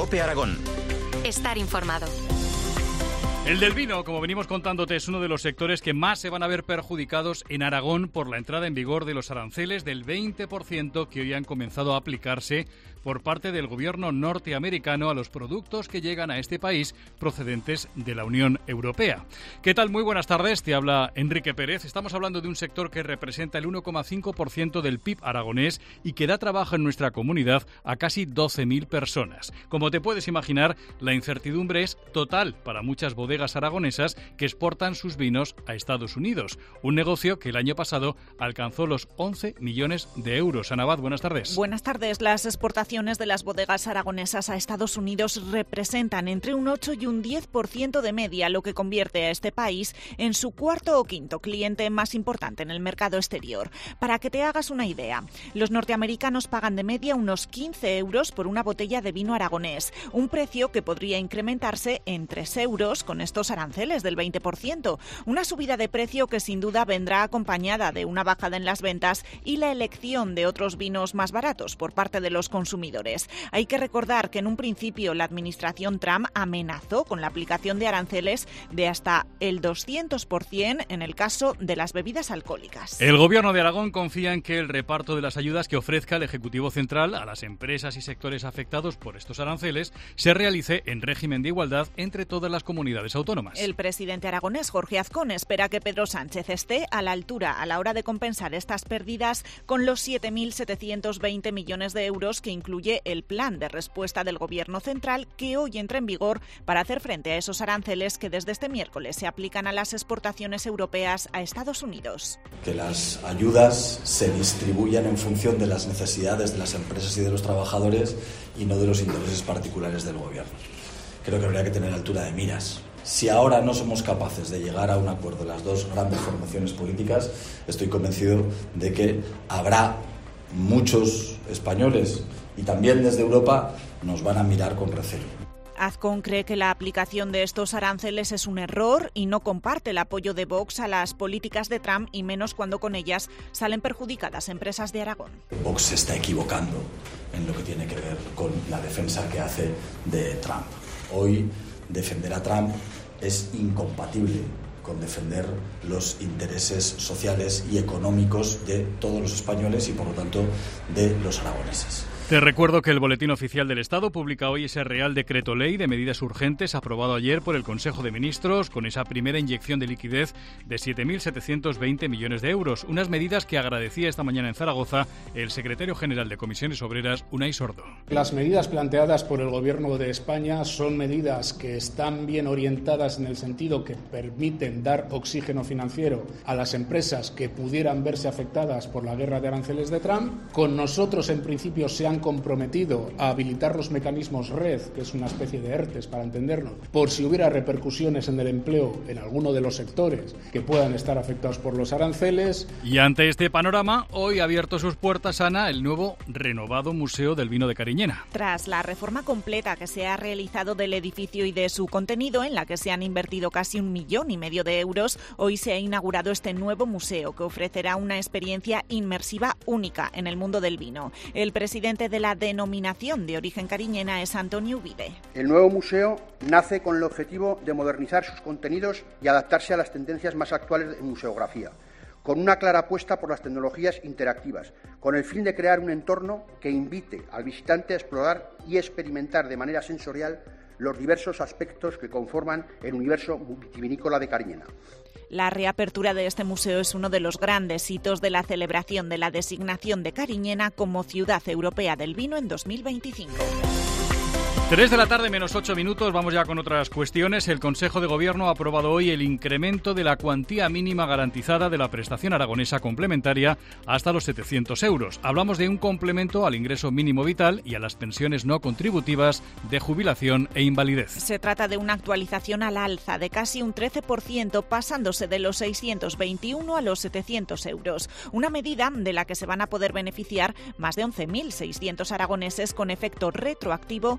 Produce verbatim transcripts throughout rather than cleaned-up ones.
COPE Aragón. Estar informado. El del vino, como venimos contándote, es uno de los sectores que más se van a ver perjudicados en Aragón por la entrada en vigor de los aranceles del veinte por ciento que hoy han comenzado a aplicarse por parte del gobierno norteamericano a los productos que llegan a este país procedentes de la Unión Europea. ¿Qué tal? Muy buenas tardes, te habla Enrique Pérez. Estamos hablando de un sector que representa el uno coma cinco por ciento del P I B aragonés y que da trabajo en nuestra comunidad a casi doce mil personas. Como te puedes imaginar, la incertidumbre es total para muchas bodegas aragonesas que exportan sus vinos a Estados Unidos, un negocio que el año pasado alcanzó los once millones de euros. Ana Abad, buenas tardes. Buenas tardes. Las exportaciones de las bodegas aragonesas a Estados Unidos representan entre un ocho y un diez por ciento de media, lo que convierte a este país en su cuarto o quinto cliente más importante en el mercado exterior. Para que te hagas una idea, los norteamericanos pagan de media unos quince euros por una botella de vino aragonés, un precio que podría incrementarse en tres euros con estos aranceles del veinte por ciento. Una subida de precio que sin duda vendrá acompañada de una bajada en las ventas y la elección de otros vinos más baratos por parte de los consumidores. Hay que recordar que en un principio la administración Trump amenazó con la aplicación de aranceles de hasta el doscientos por ciento en el caso de las bebidas alcohólicas. El gobierno de Aragón confía en que el reparto de las ayudas que ofrezca el Ejecutivo Central a las empresas y sectores afectados por estos aranceles se realice en régimen de igualdad entre todas las comunidades autónomas. El presidente aragonés, Jorge Azcón, espera que Pedro Sánchez esté a la altura a la hora de compensar estas pérdidas con los siete mil setecientos veinte millones de euros que incluye el plan de respuesta del Gobierno central que hoy entra en vigor para hacer frente a esos aranceles que desde este miércoles se aplican a las exportaciones europeas a Estados Unidos. Que las ayudas se distribuyan en función de las necesidades de las empresas y de los trabajadores y no de los intereses particulares del Gobierno. Creo que habría que tener altura de miras. Si ahora no somos capaces de llegar a un acuerdo las dos grandes formaciones políticas, estoy convencido de que habrá muchos españoles y también desde Europa nos van a mirar con recelo. Azcón cree que la aplicación de estos aranceles es un error y no comparte el apoyo de Vox a las políticas de Trump y menos cuando con ellas salen perjudicadas empresas de Aragón. Vox se está equivocando en lo que tiene que ver con la defensa que hace de Trump. Hoy defender a Trump es incompatible con defender los intereses sociales y económicos de todos los españoles y por lo tanto de los aragoneses. Te recuerdo que el Boletín Oficial del Estado publica hoy ese Real Decreto Ley de medidas urgentes aprobado ayer por el Consejo de Ministros con esa primera inyección de liquidez de siete mil setecientos veinte millones de euros. Unas medidas que agradecía esta mañana en Zaragoza el secretario general de Comisiones Obreras, Unai Sordo. Las medidas planteadas por el Gobierno de España son medidas que están bien orientadas en el sentido que permiten dar oxígeno financiero a las empresas que pudieran verse afectadas por la guerra de aranceles de Trump. Con nosotros, en principio, se han comprometido a habilitar los mecanismos Red, que es una especie de ERTES para entendernos, por si hubiera repercusiones en el empleo en alguno de los sectores que puedan estar afectados por los aranceles. Y ante este panorama, hoy ha abierto sus puertas, Ana, el nuevo renovado Museo del Vino de Cariñena. Tras la reforma completa que se ha realizado del edificio y de su contenido, en la que se han invertido casi un millón y medio de euros, hoy se ha inaugurado este nuevo museo que ofrecerá una experiencia inmersiva única en el mundo del vino. El presidente de la denominación de origen cariñena es Antonio Ubide. El nuevo museo nace con el objetivo de modernizar sus contenidos y adaptarse a las tendencias más actuales en museografía, con una clara apuesta por las tecnologías interactivas, con el fin de crear un entorno que invite al visitante a explorar y experimentar de manera sensorial los diversos aspectos que conforman el universo vitivinícola de Cariñena. La reapertura de este museo es uno de los grandes hitos de la celebración de la designación de Cariñena como Ciudad Europea del Vino en dos mil veinticinco. tres de la tarde menos ocho minutos, vamos ya con otras cuestiones. El Consejo de Gobierno ha aprobado hoy el incremento de la cuantía mínima garantizada de la prestación aragonesa complementaria hasta los setecientos euros. Hablamos de un complemento al ingreso mínimo vital y a las pensiones no contributivas de jubilación e invalidez. Se trata de una actualización al alza de casi un trece por ciento, pasándose de los seiscientos veintiuno a los setecientos euros. Una medida de la que se van a poder beneficiar más de once mil seiscientos aragoneses con efecto retroactivo desde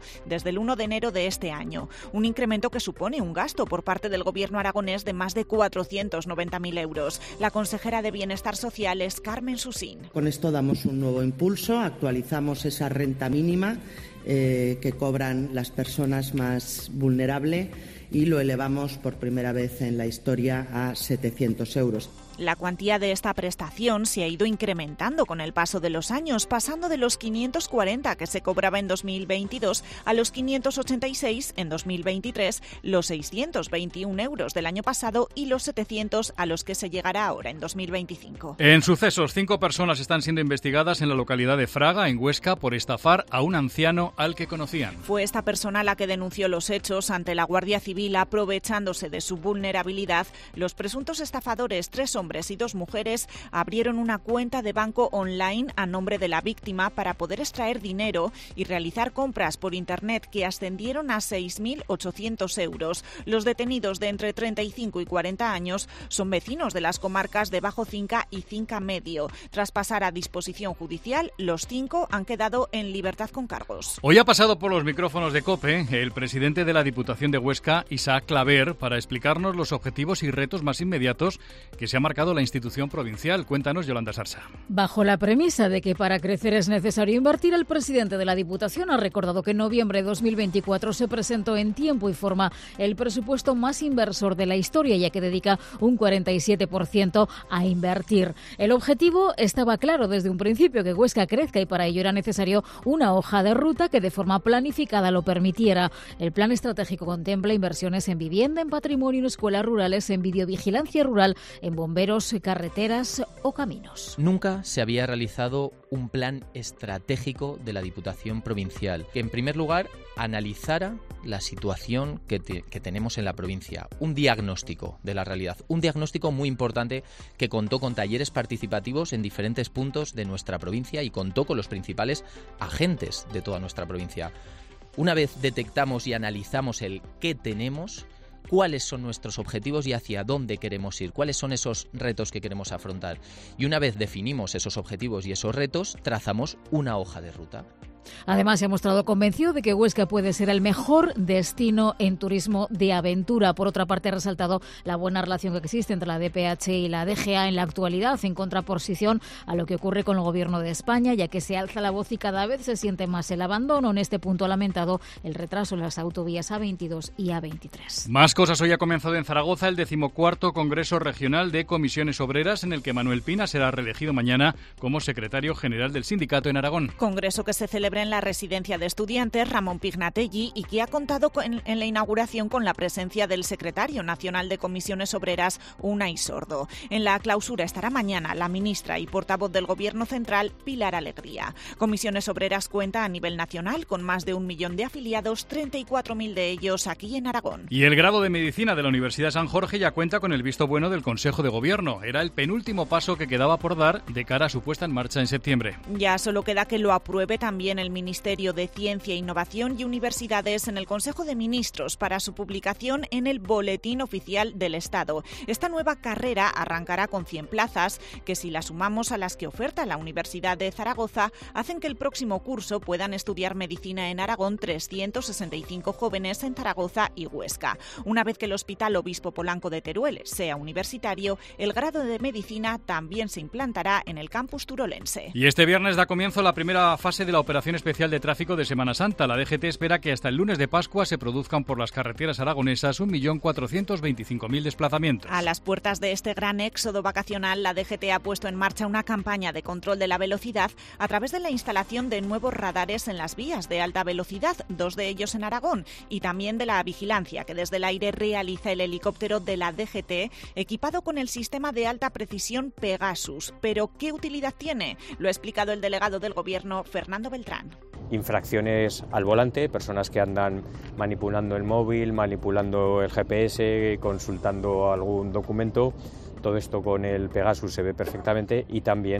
desde el uno de enero de este año, un incremento que supone un gasto por parte del Gobierno aragonés de más de cuatrocientos noventa mil euros. La consejera de Bienestar Social es Carmen Susín. Con esto damos un nuevo impulso, actualizamos esa renta mínima eh, que cobran las personas más vulnerables y lo elevamos por primera vez en la historia a setecientos euros. La cuantía de esta prestación se ha ido incrementando con el paso de los años, pasando de los quinientos cuarenta que se cobraba en dos mil veintidós a los quinientos ochenta y seis en dos mil veintitrés, los seiscientos veintiún euros del año pasado y los setecientos a los que se llegará ahora en dos mil veinticinco. En sucesos, cinco personas están siendo investigadas en la localidad de Fraga, en Huesca, por estafar a un anciano al que conocían. Fue esta persona la que denunció los hechos ante la Guardia Civil, aprovechándose de su vulnerabilidad. Los presuntos estafadores, tres hombres y dos mujeres, abrieron una cuenta de banco online a nombre de la víctima para poder extraer dinero y realizar compras por Internet que ascendieron a seis mil ochocientos euros. Los detenidos, de entre treinta y cinco y cuarenta años, son vecinos de las comarcas de Bajo Cinca y Cinca Medio. Tras pasar a disposición judicial, los cinco han quedado en libertad con cargos. Hoy ha pasado por los micrófonos de COPE el presidente de la Diputación de Huesca, Isaac Claver, para explicarnos los objetivos y retos más inmediatos que se ha marcado la institución provincial. Cuéntanos, Yolanda Sarsa. Bajo la premisa de que para crecer es necesario invertir, el presidente de la Diputación ha recordado que en noviembre de dos mil veinticuatro se presentó en tiempo y forma el presupuesto más inversor de la historia, ya que dedica un cuarenta y siete por ciento a invertir. El objetivo estaba claro desde un principio, que Huesca crezca, y para ello era necesario una hoja de ruta que de forma planificada lo permitiera. El plan estratégico contempla inversiones en vivienda, en patrimonio, en escuelas rurales, en videovigilancia rural, en bomberos, carreteras o caminos. Nunca se había realizado un plan estratégico de la Diputación Provincial que, en primer lugar, analizara la situación que, te, que tenemos en la provincia, un diagnóstico de la realidad, un diagnóstico muy importante que contó con talleres participativos en diferentes puntos de nuestra provincia y contó con los principales agentes de toda nuestra provincia. Una vez detectamos y analizamos el qué tenemos, cuáles son nuestros objetivos y hacia dónde queremos ir, cuáles son esos retos que queremos afrontar. Y una vez definimos esos objetivos y esos retos, trazamos una hoja de ruta. Además, se ha mostrado convencido de que Huesca puede ser el mejor destino en turismo de aventura. Por otra parte, ha resaltado la buena relación que existe entre la D P H y la D G A en la actualidad, en contraposición a lo que ocurre con el Gobierno de España, ya que se alza la voz y cada vez se siente más el abandono. En este punto ha lamentado el retraso en las autovías A veintidós y A veintitrés. Más cosas. Hoy ha comenzado en Zaragoza el decimocuarto Congreso Regional de Comisiones Obreras, en el que Manuel Pina será reelegido mañana como secretario general del sindicato en Aragón. Congreso que se celebra en la residencia de estudiantes Ramón Pignatelli y que ha contado con, en la inauguración con la presencia del secretario nacional de Comisiones Obreras, Unai Sordo. En la clausura estará mañana la ministra y portavoz del Gobierno Central, Pilar Alegría. Comisiones Obreras cuenta a nivel nacional con más de un millón de afiliados, treinta y cuatro mil de ellos aquí en Aragón. Y el grado de Medicina de la Universidad San Jorge ya cuenta con el visto bueno del Consejo de Gobierno. Era el penúltimo paso que quedaba por dar de cara a su puesta en marcha en septiembre. Ya solo queda que lo apruebe también el Ministerio de Ciencia, Innovación y Universidades en el Consejo de Ministros para su publicación en el Boletín Oficial del Estado. Esta nueva carrera arrancará con cien plazas, que si las sumamos a las que oferta la Universidad de Zaragoza, hacen que el próximo curso puedan estudiar medicina en Aragón trescientos sesenta y cinco jóvenes en Zaragoza y Huesca. Una vez que el Hospital Obispo Polanco de Teruel sea universitario, el grado de medicina también se implantará en el campus turolense. Y este viernes da comienzo la primera fase de la operación especial de tráfico de Semana Santa. La D G T espera que hasta el lunes de Pascua se produzcan por las carreteras aragonesas un millón cuatrocientos veinticinco mil desplazamientos. A las puertas de este gran éxodo vacacional, la D G T ha puesto en marcha una campaña de control de la velocidad a través de la instalación de nuevos radares en las vías de alta velocidad, dos de ellos en Aragón, y también de la vigilancia que desde el aire realiza el helicóptero de la D G T, equipado con el sistema de alta precisión Pegasus. ¿Pero qué utilidad tiene? Lo ha explicado el delegado del Gobierno, Fernando Beltrán. Infracciones al volante, personas que andan manipulando el móvil, manipulando el G P S, consultando algún documento. Todo esto con el Pegasus se ve perfectamente, y también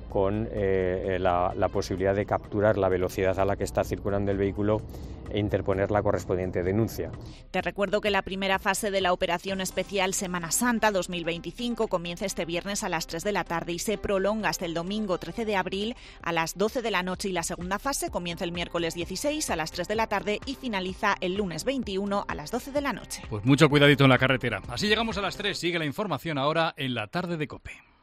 con eh, la, la posibilidad de capturar la velocidad a la que está circulando el vehículo e interponer la correspondiente denuncia. Te recuerdo que la primera fase de la Operación Especial Semana Santa dos mil veinticinco comienza este viernes a las tres de la tarde y se prolonga hasta el domingo trece de abril a las doce de la noche, y la segunda fase comienza el miércoles dieciséis a las tres de la tarde y finaliza el lunes veintiuno a las doce de la noche. Pues mucho cuidadito en la carretera. Así llegamos a las tres. Sigue la información ahora en la tarde de COPE.